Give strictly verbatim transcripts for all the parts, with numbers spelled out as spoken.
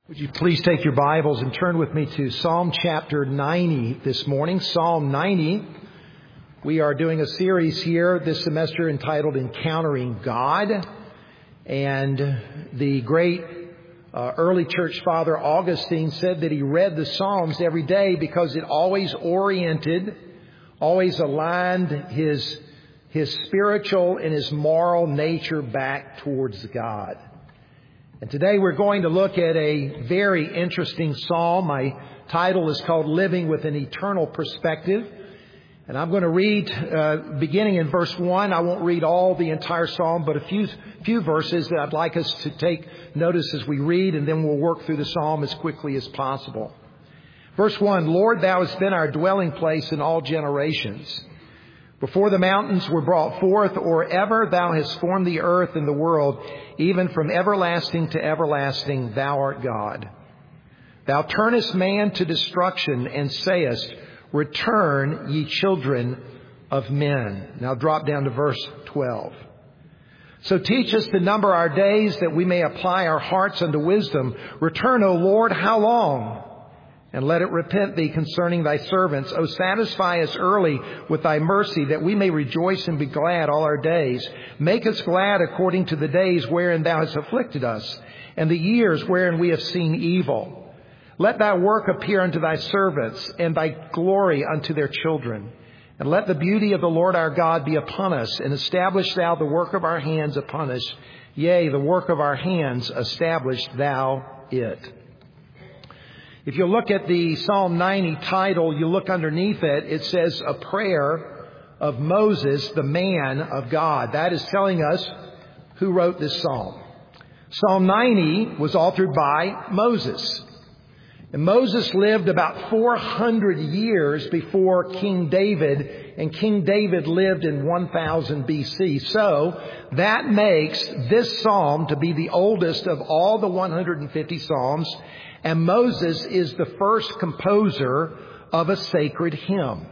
Would you please take your Bibles and turn with me to Psalm chapter ninety this morning. Psalm ninety. We are doing a series here this semester entitled Encountering God. And the great uh, early church father Augustine said that he read the Psalms every day because it always oriented, always aligned his, his spiritual and his moral nature back towards God. And today we're going to look at a very interesting psalm. My title is called Living with an Eternal Perspective. And I'm going to read, uh, beginning in verse one. I won't read all the entire psalm, but a few, few verses that I'd like us to take notice as we read, and then we'll work through the psalm as quickly as possible. Verse one, Lord, thou hast been our dwelling place in all generations. Before the mountains were brought forth, or ever thou hast formed the earth and the world, even from everlasting to everlasting, thou art God. Thou turnest man to destruction and sayest, return, ye children of men. Now drop down to verse twelve. So teach us to number our days that we may apply our hearts unto wisdom. Return, O Lord, how long? And let it repent thee concerning thy servants. O satisfy us early with thy mercy, that we may rejoice and be glad all our days. Make us glad according to the days wherein thou hast afflicted us, and the years wherein we have seen evil. Let thy work appear unto thy servants, and thy glory unto their children. And let the beauty of the Lord our God be upon us, and establish thou the work of our hands upon us. Yea, the work of our hands establish thou it. If you look at the Psalm ninety title, you look underneath it, it says a prayer of Moses, the man of God. That is telling us who wrote this psalm. Psalm ninety was authored by Moses. And Moses lived about four hundred years before King David, and King David lived in one thousand B C. So that makes this psalm to be the oldest of all the one hundred fifty psalms. And Moses is the first composer of a sacred hymn.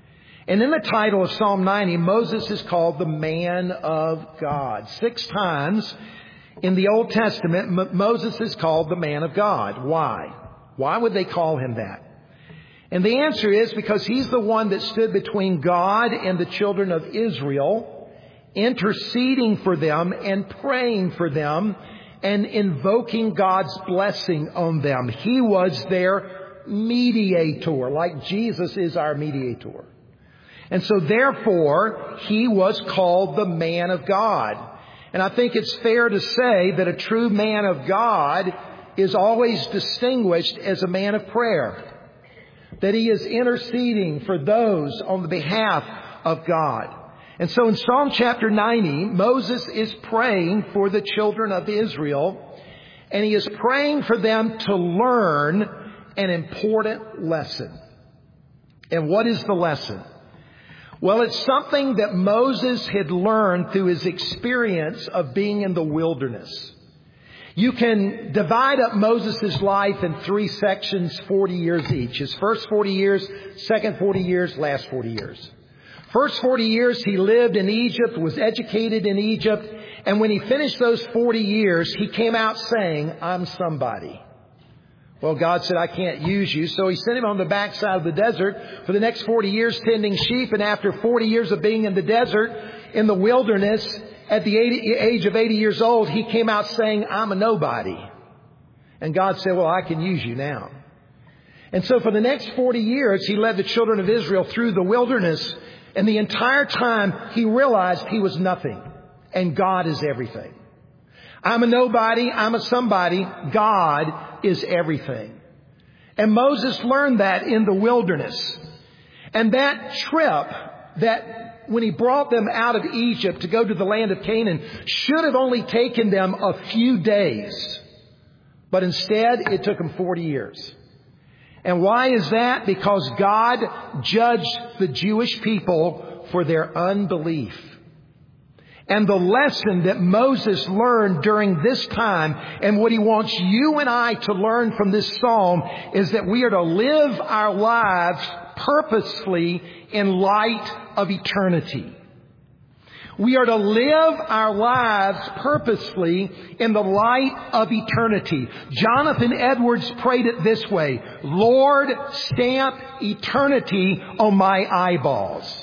And in the title of Psalm ninety, Moses is called the man of God. Six times in the Old Testament, M- Moses is called the man of God. Why? Why would they call him that? And the answer is because he's the one that stood between God and the children of Israel, interceding for them and praying for them, and invoking God's blessing on them. He was their mediator, like Jesus is our mediator. And so therefore, he was called the man of God. And I think it's fair to say that a true man of God is always distinguished as a man of prayer. That he is interceding for those on the behalf of God. And so in Psalm chapter ninety, Moses is praying for the children of Israel, and he is praying for them to learn an important lesson. And what is the lesson? Well, it's something that Moses had learned through his experience of being in the wilderness. You can divide up Moses' life in three sections, forty years each. His first forty years, second forty years, last forty years. First forty years he lived in Egypt, was educated in Egypt, and when he finished those forty years, he came out saying, I'm somebody. Well, God said, I can't use you, so he sent him on the backside of the desert for the next forty years tending sheep, and after forty years of being in the desert, in the wilderness, at the age of eighty years old, he came out saying, I'm a nobody. And God said, well, I can use you now. And so for the next forty years, he led the children of Israel through the wilderness. And the entire time he realized he was nothing and God is everything. I'm a nobody. I'm a somebody. God is everything. And Moses learned that in the wilderness. And that trip that when he brought them out of Egypt to go to the land of Canaan should have only taken them a few days. But instead it took them forty years. And why is that? Because God judged the Jewish people for their unbelief. And the lesson that Moses learned during this time, and what he wants you and I to learn from this psalm, is that we are to live our lives purposefully in light of eternity. We are to live our lives purposefully in the light of eternity. Jonathan Edwards prayed it this way: Lord, stamp eternity on my eyeballs.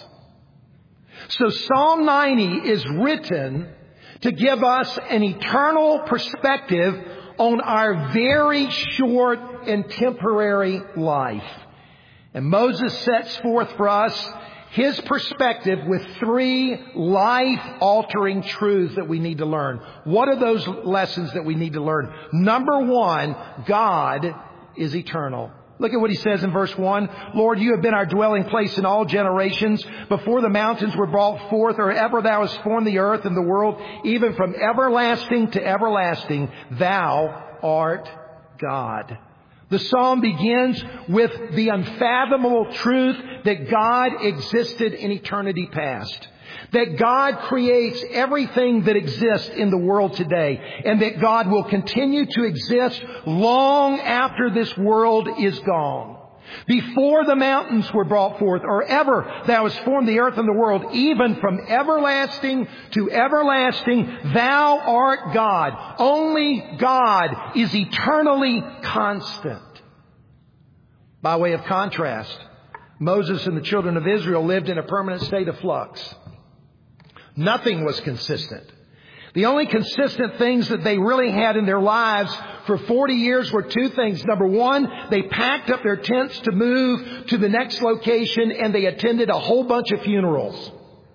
So Psalm ninety is written to give us an eternal perspective on our very short and temporary life. And Moses sets forth for us his perspective with three life-altering truths that we need to learn. What are those lessons that we need to learn? Number one, God is eternal. Look at what he says in verse one. Lord, you have been our dwelling place in all generations. Before the mountains were brought forth, or ever thou hast formed the earth and the world, even from everlasting to everlasting, thou art God. The psalm begins with the unfathomable truth that God existed in eternity past. That God creates everything that exists in the world today. And that God will continue to exist long after this world is gone. Before the mountains were brought forth, or ever thou hast formed the earth and the world, even from everlasting to everlasting, thou art God. Only God is eternally constant. By way of contrast, Moses and the children of Israel lived in a permanent state of flux. Nothing was consistent. The only consistent things that they really had in their lives for forty years were two things. Number one, they packed up their tents to move to the next location, and they attended a whole bunch of funerals.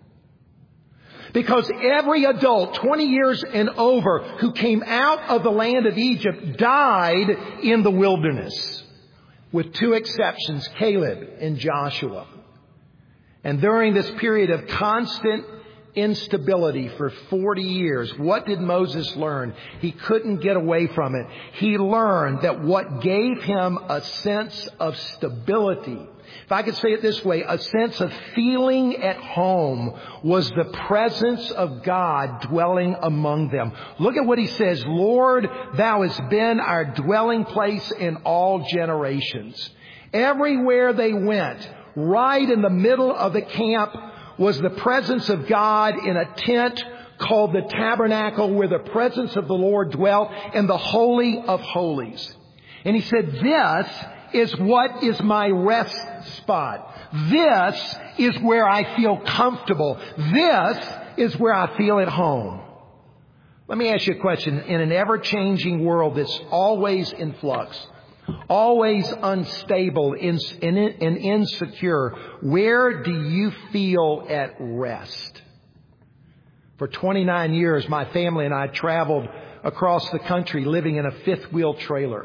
Because every adult, twenty years and over, who came out of the land of Egypt died in the wilderness. With two exceptions, Caleb and Joshua. And during this period of constant instability for forty years, what did Moses learn? He couldn't get away from it. He learned that what gave him a sense of stability, if I could say it this way, a sense of feeling at home, was the presence of God dwelling among them. Look at what he says. Lord, thou hast been our dwelling place in all generations. Everywhere they went, right in the middle of the camp, was the presence of God in a tent called the tabernacle, where the presence of the Lord dwelt, in the Holy of Holies. And he said, this is what is my rest spot. This is where I feel comfortable. This is where I feel at home. Let me ask you a question. In an ever-changing world that's always in flux, always unstable and insecure, where do you feel at rest? For twenty-nine years, my family and I traveled across the country living in a fifth-wheel trailer.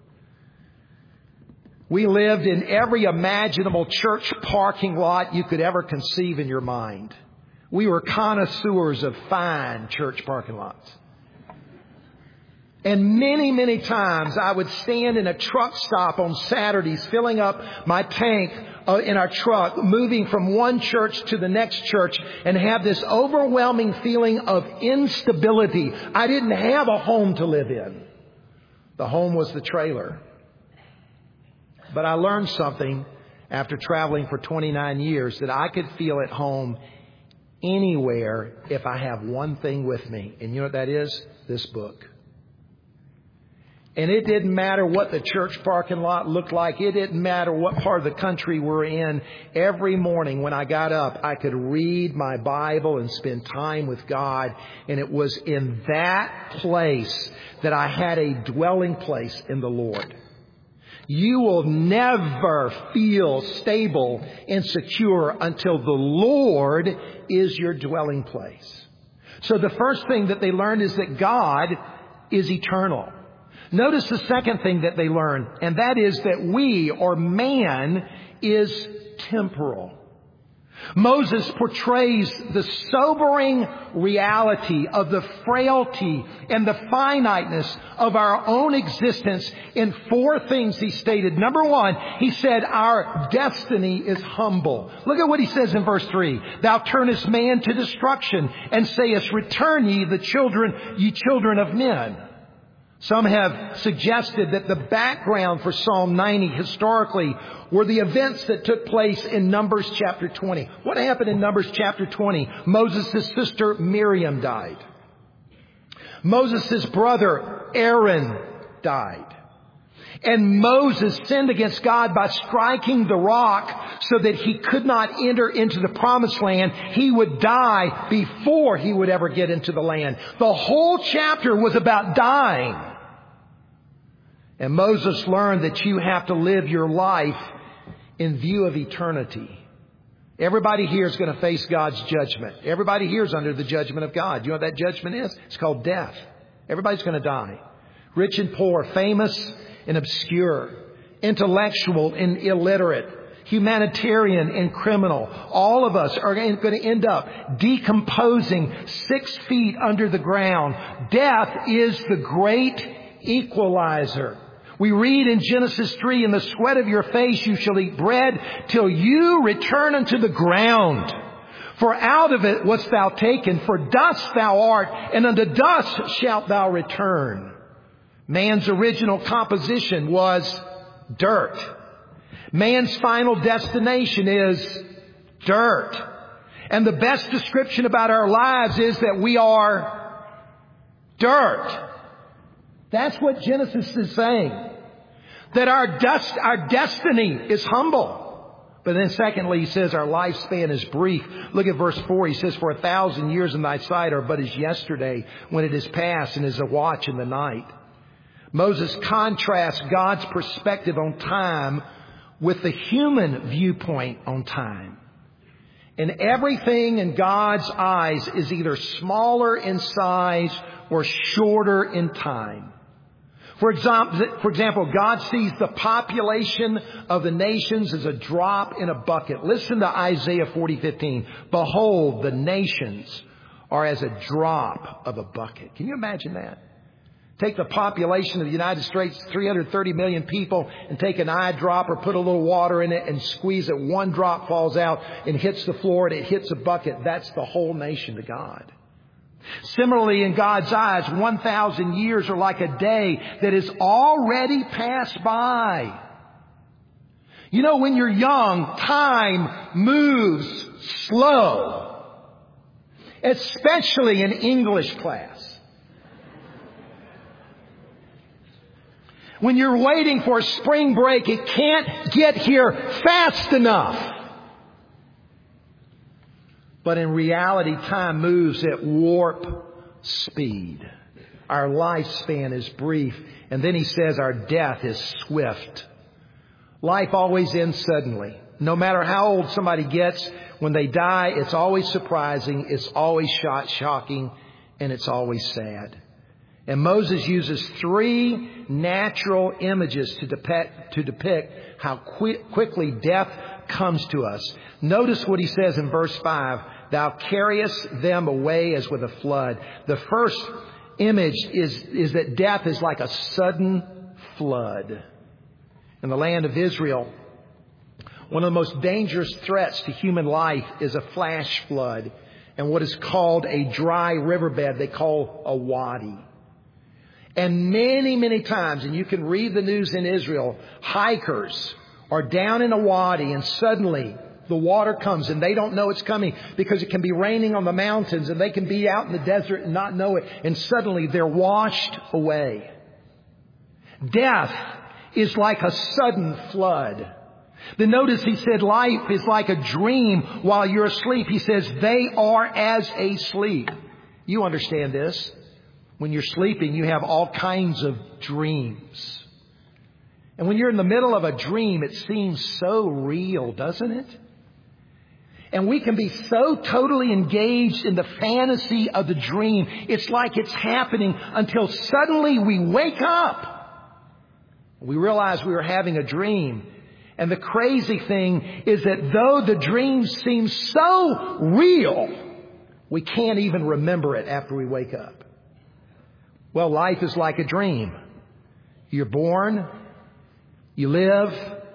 We lived in every imaginable church parking lot you could ever conceive in your mind. We were connoisseurs of fine church parking lots. And many, many times I would stand in a truck stop on Saturdays, filling up my tank uh, in our truck, moving from one church to the next church, and have this overwhelming feeling of instability. I didn't have a home to live in. The home was the trailer. But I learned something after traveling for twenty-nine years, that I could feel at home anywhere if I have one thing with me. And you know what that is? This book. And it didn't matter what the church parking lot looked like. It didn't matter what part of the country we're in. Every morning when I got up, I could read my Bible and spend time with God. And it was in that place that I had a dwelling place in the Lord. You will never feel stable and secure until the Lord is your dwelling place. So the first thing that they learned is that God is eternal. Notice the second thing that they learn, and that is that we, or man, is temporal. Moses portrays the sobering reality of the frailty and the finiteness of our own existence in four things he stated. Number one, he said our destiny is humble. Look at what he says in verse three. Thou turnest man to destruction, and sayest, return ye the children, ye children of men. Some have suggested that the background for Psalm ninety historically were the events that took place in Numbers chapter twenty. What happened in Numbers chapter twenty? Moses' sister Miriam died. Moses' brother Aaron died. And Moses sinned against God by striking the rock so that he could not enter into the promised land. He would die before he would ever get into the land. The whole chapter was about dying. And Moses learned that you have to live your life in view of eternity. Everybody here is going to face God's judgment. Everybody here is under the judgment of God. You know what that judgment is? It's called death. Everybody's going to die. Rich and poor, famous and obscure, intellectual and illiterate, humanitarian and criminal. All of us are going to end up decomposing six feet under the ground. Death is the great equalizer. We read in Genesis three, in the sweat of your face you shall eat bread till you return unto the ground. For out of it wast thou taken, for dust thou art, and unto dust shalt thou return. Man's original composition was dirt. Man's final destination is dirt. And the best description about our lives is that we are dirt. That's what Genesis is saying. That our dust, our destiny is humble. But then secondly, he says our lifespan is brief. Look at verse four. He says, for a thousand years in thy sight are but as yesterday when it is past, and as a watch in the night. Moses contrasts God's perspective on time with the human viewpoint on time. And everything in God's eyes is either smaller in size or shorter in time. For example, for example, God sees the population of the nations as a drop in a bucket. Listen to Isaiah forty fifteen. Behold, the nations are as a drop of a bucket. Can you imagine that? Take the population of the United States, three hundred thirty million people, and take an eyedropper, put a little water in it, and squeeze it. One drop falls out and hits the floor, and it hits a bucket. That's the whole nation to God. Similarly, in God's eyes, one thousand years are like a day that is already passed by. You know, when you're young, time moves slow, especially in English class. When you're waiting for spring break, it can't get here fast enough. But in reality, time moves at warp speed. Our lifespan is brief. And then he says our death is swift. Life always ends suddenly. No matter how old somebody gets, when they die, it's always surprising, it's always shocking, and it's always sad. And Moses uses three natural images to depict, to depict how quick, quickly death comes to us. Notice what he says in verse five. Thou carriest them away as with a flood. The first image is, is that death is like a sudden flood. In the land of Israel, one of the most dangerous threats to human life is a flash flood and what is called a dry riverbed they call a wadi. And many, many times, and you can read the news in Israel, hikers are down in a wadi and suddenly the water comes and they don't know it's coming because it can be raining on the mountains and they can be out in the desert and not know it. And suddenly they're washed away. Death is like a sudden flood. Then notice he said life is like a dream while you're asleep. He says they are as a sleep. You understand this. When you're sleeping, you have all kinds of dreams. And when you're in the middle of a dream, it seems so real, doesn't it? And we can be so totally engaged in the fantasy of the dream. It's like it's happening until suddenly we wake up. We realize we were having a dream. And the crazy thing is that though the dream seems so real, we can't even remember it after we wake up. Well, life is like a dream. You're born, you live,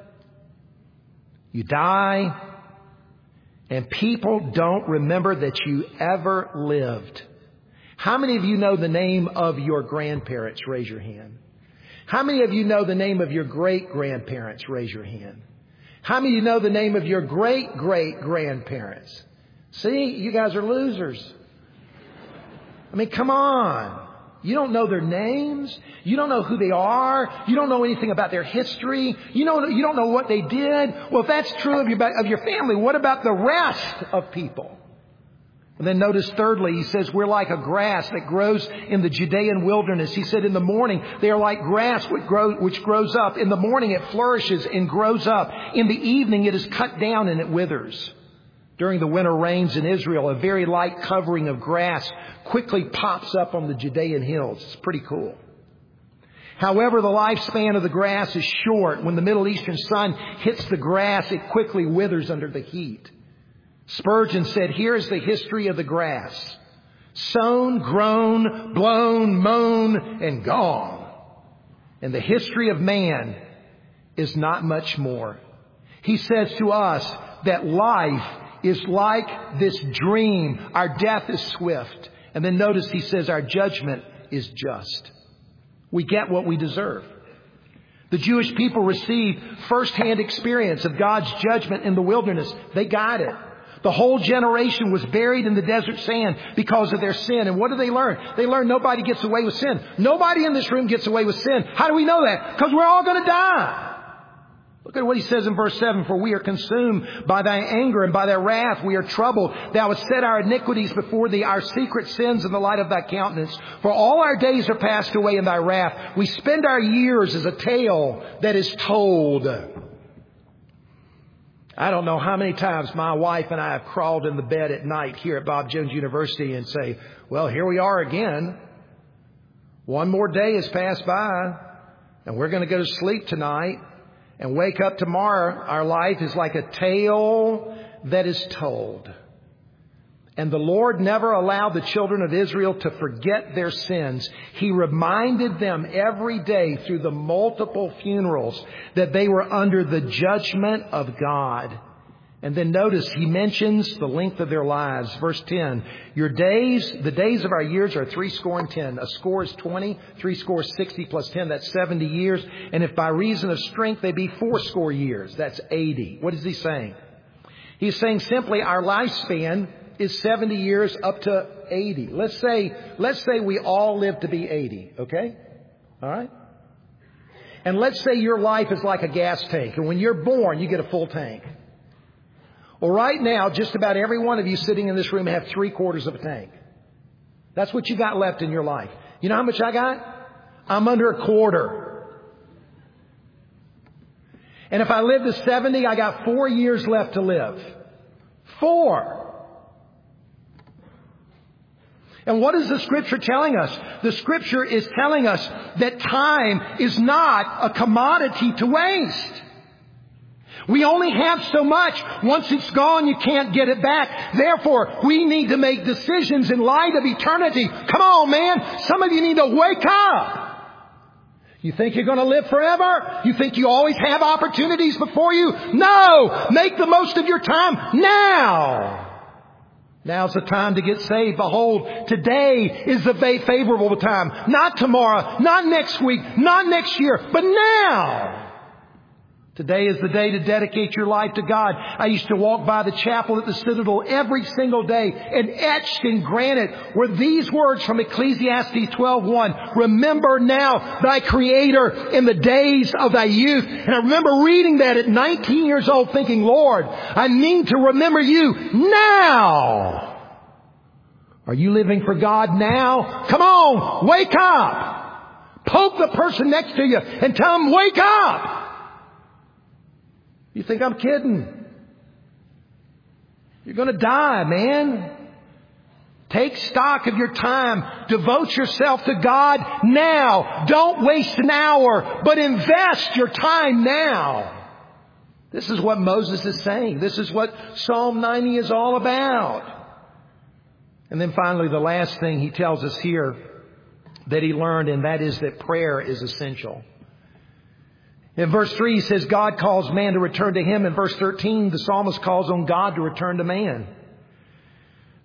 you die, and people don't remember that you ever lived. How many of you know the name of your grandparents? Raise your hand. How many of you know the name of your great-grandparents? Raise your hand. How many of you know the name of your great-great-grandparents? See, you guys are losers. I mean, come on. You don't know their names. You don't know who they are. You don't know anything about their history. You know, you don't know what they did. Well, if that's true of your, of your family, what about the rest of people? And then notice thirdly, he says, we're like a grass that grows in the Judean wilderness. He said in the morning, they are like grass which, grow, which grows up. In the morning it flourishes and grows up. In the evening it is cut down and it withers. During the winter rains in Israel, a very light covering of grass quickly pops up on the Judean hills. It's pretty cool. However, the lifespan of the grass is short. When the Middle Eastern sun hits the grass, it quickly withers under the heat. Spurgeon said, here's the history of the grass. Sown, grown, blown, mown, and gone. And the history of man is not much more. He says to us that life is like this dream. Our death is swift. And then notice he says our judgment is just. We get what we deserve. The Jewish people received firsthand experience of God's judgment in the wilderness. They got it. The whole generation was buried in the desert sand because of their sin. And what did they learn? They learned nobody gets away with sin. Nobody in this room gets away with sin. How do we know that? Because we're all going to die. Look at what he says in verse seven. For we are consumed by thy anger, and by thy wrath we are troubled. Thou hast set our iniquities before thee, our secret sins in the light of thy countenance. For all our days are passed away in thy wrath. We spend our years as a tale that is told. I don't know how many times my wife and I have crawled in the bed at night here at Bob Jones University and say, well, here we are again. One more day has passed by, and we're going to go to sleep tonight and wake up tomorrow. Our life is like a tale that is told. And the Lord never allowed the children of Israel to forget their sins. He reminded them every day through the multiple funerals that they were under the judgment of God. And then notice he mentions the length of their lives. Verse ten, your days, the days of our years are three score and ten. A score is twenty, three score is sixty plus ten. That's seventy years. And if by reason of strength they be four score years, that's eighty. What is he saying? He's saying simply our lifespan is seventy years up to eighty. Let's say, let's say we all live to be eighty. Okay? All right? And let's say your life is like a gas tank. And when you're born, you get a full tank. Well, right now, just about every one of you sitting in this room have three quarters of a tank. That's what you got left in your life. You know how much I got? I'm under a quarter. And if I live to seventy, I got four years left to live. Four. And what is the Scripture telling us? The Scripture is telling us that time is not a commodity to waste. We only have so much. Once it's gone, you can't get it back. Therefore, we need to make decisions in light of eternity. Come on, man. Some of you need to wake up. You think you're going to live forever? You think you always have opportunities before you? No! Make the most of your time now. Now's the time to get saved. Behold, today is the favorable time. Not tomorrow, not next week, not next year, but now. Today is the day to dedicate your life to God. I used to walk by the chapel at the Citadel every single day, and etched in granite were these words from Ecclesiastes twelve one. Remember now thy Creator in the days of thy youth. And I remember reading that at nineteen years old thinking, Lord, I need to remember you now. Are you living for God now? Come on, wake up. Poke the person next to you and tell them, wake up. You think I'm kidding? You're going to die, man. Take stock of your time. Devote yourself to God now. Don't waste an hour, but invest your time now. This is what Moses is saying. This is what Psalm ninety is all about. And then finally, the last thing he tells us here that he learned, and that is that prayer is essential. In verse three, he says God calls man to return to him. In verse thirteen, the psalmist calls on God to return to man.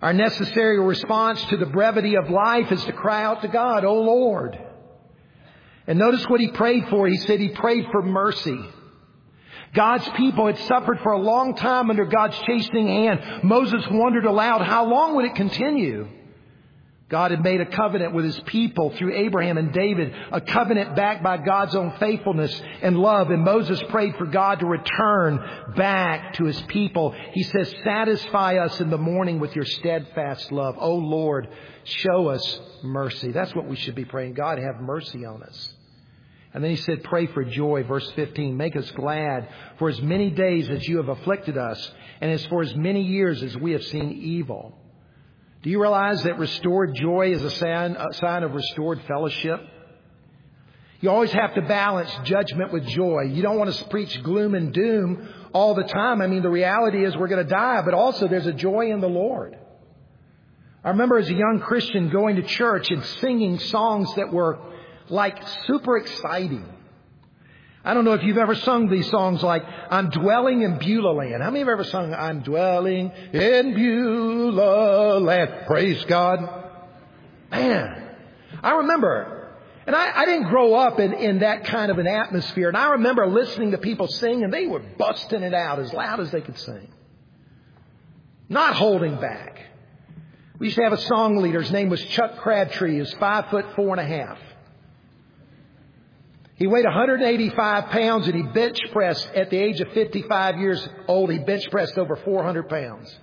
Our necessary response to the brevity of life is to cry out to God, "Oh Lord." And notice what he prayed for. He said he prayed for mercy. God's people had suffered for a long time under God's chastening hand. Moses wondered aloud, how long would it continue? God had made a covenant with his people through Abraham and David, a covenant backed by God's own faithfulness and love. And Moses prayed for God to return back to his people. He says, "Satisfy us in the morning with your steadfast love. Oh Lord, show us mercy." That's what we should be praying. God, have mercy on us. And then he said, pray for joy. Verse fifteen, "Make us glad for as many days as you have afflicted us, and as for as many years as we have seen evil." Do you realize that restored joy is a sign, a sign of restored fellowship? You always have to balance judgment with joy. You don't want to preach gloom and doom all the time. I mean, the reality is we're going to die, but also there's a joy in the Lord. I remember as a young Christian going to church and singing songs that were like super exciting. I don't know if you've ever sung these songs like, "I'm dwelling in Beulah land." How many have ever sung, "I'm dwelling in Beulah land"? Praise God. Man, I remember, and I, I didn't grow up in, in that kind of an atmosphere. And I remember listening to people sing, and they were busting it out as loud as they could sing. Not holding back. We used to have a song leader. His name was Chuck Crabtree. He was five foot four and a half. He weighed one hundred eighty-five pounds, and he bench pressed at the age of fifty-five years old. He bench pressed over four hundred pounds.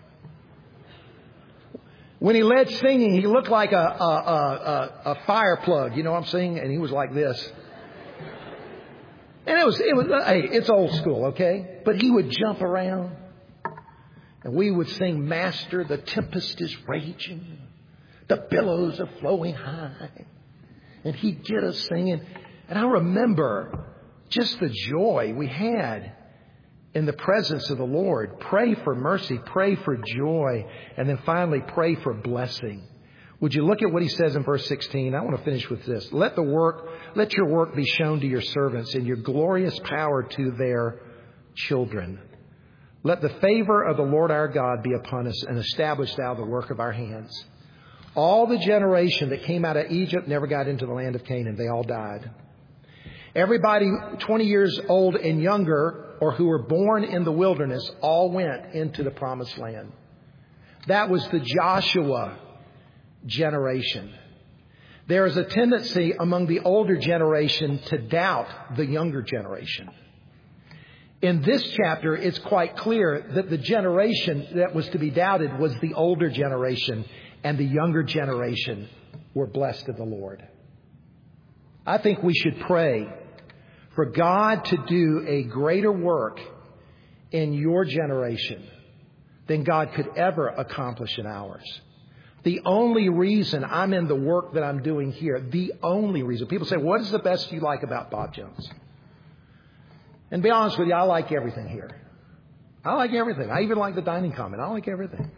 When he led singing, he looked like a, a, a, a fire plug. You know what I'm saying? And he was like this. And it was, it was, hey, it's old school, okay? But he would jump around, and we would sing, "Master, the tempest is raging, the billows are flowing high." And he'd get us singing. And I remember just the joy we had in the presence of the Lord. Pray for mercy, pray for joy, and then finally pray for blessing. Would you look at what he says in verse sixteen? I want to finish with this. Let the work, let your work be shown to your servants, and your glorious power to their children. Let the favor of the Lord our God be upon us, and establish thou the work of our hands. All the generation that came out of Egypt never got into the land of Canaan. They all died. Everybody twenty years old and younger, or who were born in the wilderness, all went into the promised land. That was the Joshua generation. There is a tendency among the older generation to doubt the younger generation. In this chapter, it's quite clear that the generation that was to be doubted was the older generation, and the younger generation were blessed of the Lord. I think we should pray for God to do a greater work in your generation than God could ever accomplish in ours. The only reason I'm in the work that I'm doing here, the only reason. People say, "What is the best you like about Bob Jones?" And to be honest with you, I like everything here. I like everything. I even like the dining common. I like everything.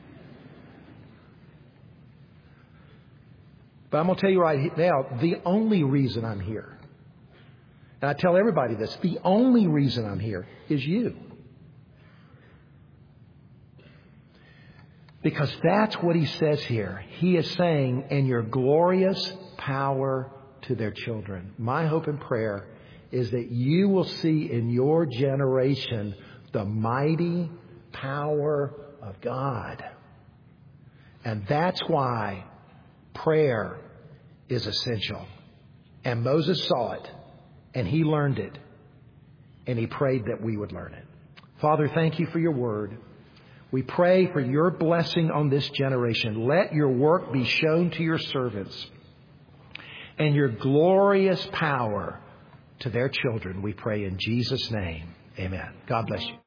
But I'm going to tell you right now, the only reason I'm here, and I tell everybody this, the only reason I'm here is you. Because that's what he says here. He is saying, "and your glorious power to their children." My hope and prayer is that you will see in your generation the mighty power of God. And that's why prayer is essential. And Moses saw it, and he learned it, and he prayed that we would learn it. Father, thank you for your word. We pray for your blessing on this generation. Let your work be shown to your servants, and your glorious power to their children. We pray in Jesus' name. Amen. God bless you.